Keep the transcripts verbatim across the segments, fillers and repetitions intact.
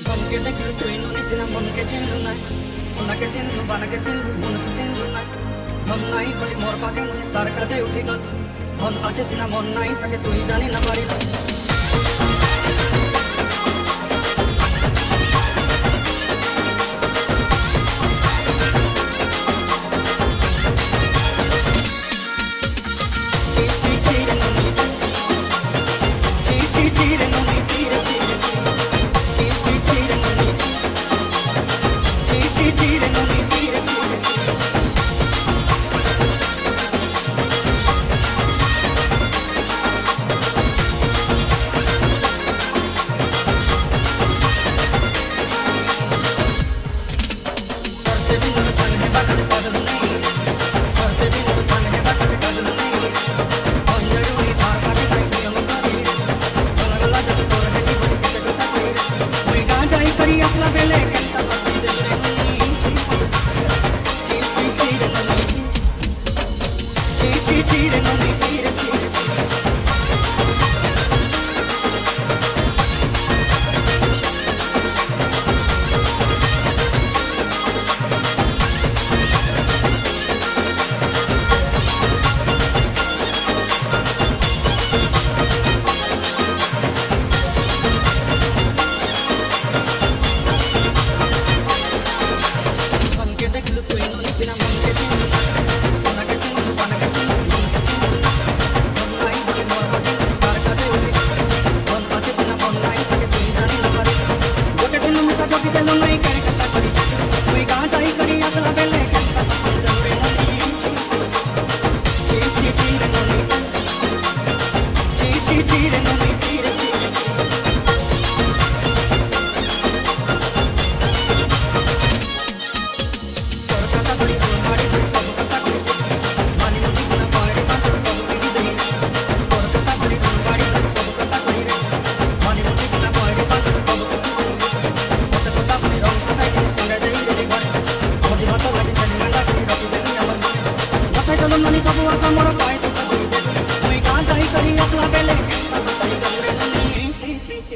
Bonke de kul tu inu ni sina bonke chindu nai, suna ke chindu bana ke chindu munus chindu nai. Mon nai boli mor pake muni tar kaje uthi gal, mon ache sina mon nai take tu hi jani na pari.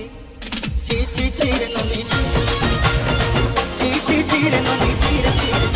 Chi chi chi re no ni chi chi chi chi re no ni chi re chi